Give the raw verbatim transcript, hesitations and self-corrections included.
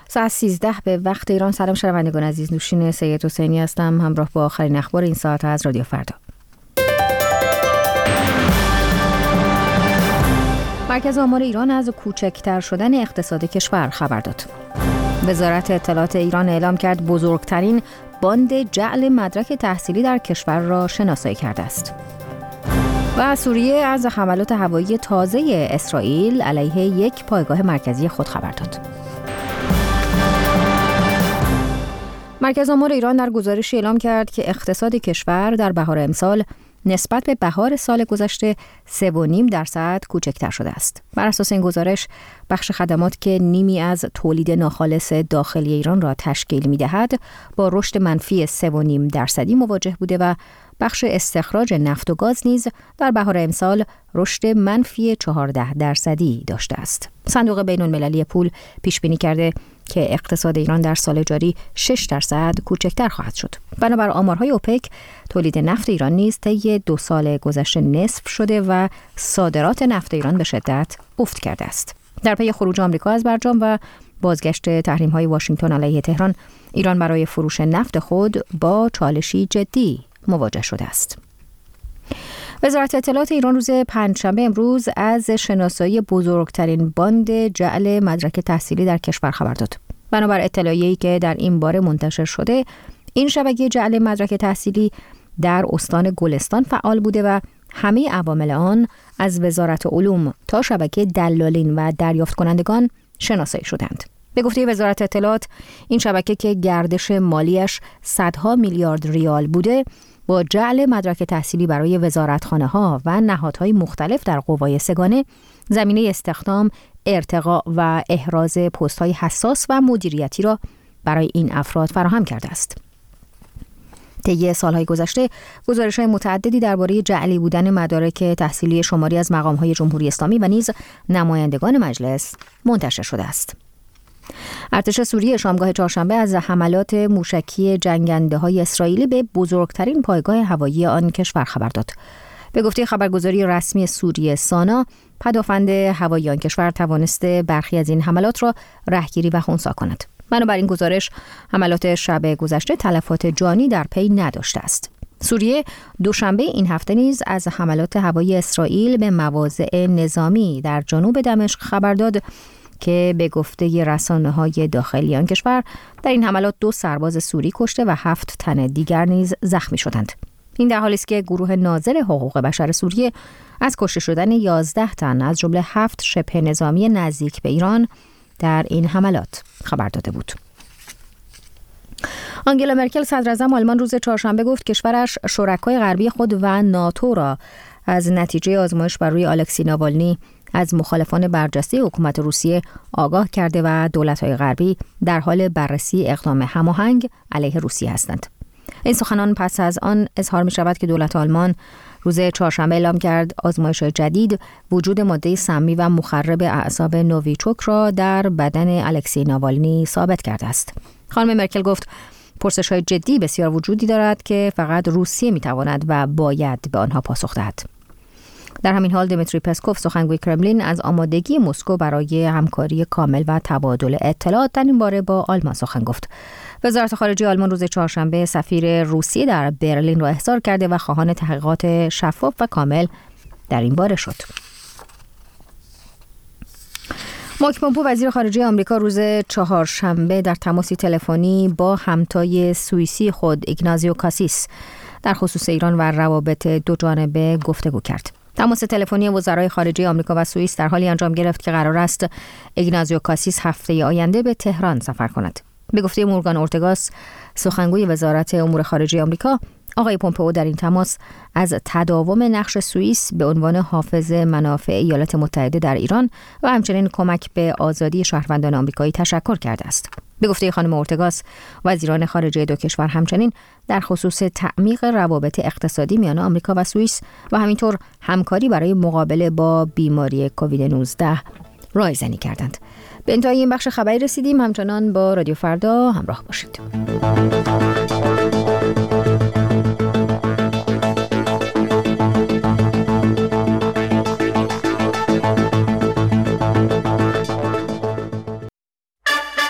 ساعت سیزده به وقت ایران. سلام شنوندگان عزیز، نوشین سید حسینی هستم همراه با آخرین اخبار این ساعت از رادیو فردا. مرکز آمار ایران از کوچکتر شدن اقتصاد کشور خبر داد. وزارت اطلاعات ایران اعلام کرد بزرگترین باند جعل مدرک تحصیلی در کشور را شناسایی کرده است. و سوریه از حملات هوایی تازه اسرائیل علیه یک پایگاه مرکزی خود خبر داد. مرکز آمار ایران در گزارشی اعلام کرد که اقتصاد کشور در بهار امسال نسبت به بهار سال گذشته سه و نیم درصد کوچکتر شده است. بر اساس این گزارش، بخش خدمات که نیمی از تولید ناخالص داخلی ایران را تشکیل می‌دهد، با رشد منفی سه و نیم درصدی مواجه بوده و بخش استخراج نفت و گاز نیز در بهار امسال رشد منفی چهارده درصدی داشته است. صندوق بین‌المللی پول پیش بینی کرده که اقتصاد ایران در سال جاری شش درصد کوچکتر خواهد شد. بنابر آمارهای اوپک، تولید نفت ایران نیز طی دو سال گذشته نصف شده و صادرات نفت ایران به شدت افت کرده است. در پی خروج آمریکا از برجام و بازگشت تحریم‌های واشنگتن علیه تهران، ایران برای فروش نفت خود با چالشی جدی مواجه شده است. وزارت اطلاعات ایران روز پنجشنبه امروز از شناسایی بزرگترین باند جعل مدرک تحصیلی در کشور خبر داد. بنابر اطلاعیه‌ای که در این باره منتشر شده، این شبکه جعل مدرک تحصیلی در استان گلستان فعال بوده و همه عوامل آن از وزارت علوم تا شبکه دلالین و دریافت کنندگان شناسایی شدند. به گفته وزارت اطلاعات، این شبکه که گردش مالیش صدها میلیارد ریال بوده، با جعل مدرک تحصیلی برای وزارتخانه‌ها و نهادهای مختلف در قوای سگانه، زمینه استخدام، ارتقاء و احراز پست‌های حساس و مدیریتی را برای این افراد فراهم کرده است. طی سالهای گذشته، گزارش‌های متعددی درباره جعلی بودن مدارک تحصیلی شماری از مقام‌های جمهوری اسلامی و نیز نمایندگان مجلس منتشر شده است. ارتش سوریه شامگاه چهارشنبه از حملات موشکی جنگنده‌های اسرائیلی به بزرگترین پایگاه هوایی آن کشور خبر داد. به گفته خبرگزاری رسمی سوریه سانا، پدافند هوایی آن کشور توانسته برخی از این حملات را رهگیری و خنثی کند. بنابراین گزارش حملات شب گذشته تلفات جانی در پی نداشته است. سوریه دوشنبه این هفته نیز از حملات هوایی اسرائیل به مواضع نظامی در جنوب دمشق خبر داد که به گفته رسانه‌های داخلی آن کشور، در این حملات دو سرباز سوری کشته و هفت تن دیگر نیز زخمی شدند. این در حالی است که گروه ناظر حقوق بشر سوریه از کشته شدن یازده تن از جمله هفت شبه نظامی نزدیک به ایران در این حملات خبر داده بود. آنگلا مرکل صدراعظم آلمان روز چهارشنبه گفت کشورش شرکای غربی خود و ناتو را از نتیجه آزمایش بر روی الکسی ناوالنی از مخالفان برجسته حکومت روسیه آگاه کرده و دولت‌های غربی در حال بررسی اقدام هماهنگ علیه روسیه هستند. این سخنان پس از آن اظهار می شود که دولت آلمان روز چهارشنبه اعلام کرد آزمایش جدید وجود ماده سمی و مخرب اعصاب نوویچوک را در بدن الکسی ناوالنی ثابت کرده است. خانم مرکل گفت پرسش‌های جدی بسیار وجودی دارد که فقط روسیه می تواند و باید به آنها پاسخ دهد. در همین حال دمیتری پسکوف سخنگوی کرملین از آمادگی مسکو برای همکاری کامل و تبادل اطلاعات در این باره با آلمان سخن گفت. وزارت خارجه آلمان روز چهارشنبه سفیر روسیه در برلین را احضار کرده و خواهان تحقیقات شفاف و کامل در این باره شد. مایک پومپئو وزیر خارجه آمریکا روز چهارشنبه در تماسی تلفنی با همتای سوئیسی خود ایگنازیو کاسیس در خصوص ایران و روابط دو جانبه گفتگو کرد. تماس تلفنی وزرای خارجه آمریکا و سوئیس در حالی انجام گرفت که قرار است ایگنازیو کاسیس هفته آینده به تهران سفر کند. به گفته مورگان اورتگاس سخنگوی وزارت امور خارجه آمریکا، آقای پومپئو در این تماس از تداوم نقش سوئیس به عنوان حافظ منافع ایالات متحده در ایران و همچنین کمک به آزادی شهروندان آمریکایی تشکر کرده است. به گفته خانم اورتگاس، وزیران خارجه دو کشور همچنین در خصوص تعمیق روابط اقتصادی میان آمریکا و سوئیس و همینطور همکاری برای مقابله با بیماری کووید نوزده رایزنی کردند. به انتهای این بخش خبری رسیدیم. همچنان با رادیو فردا همراه باشید.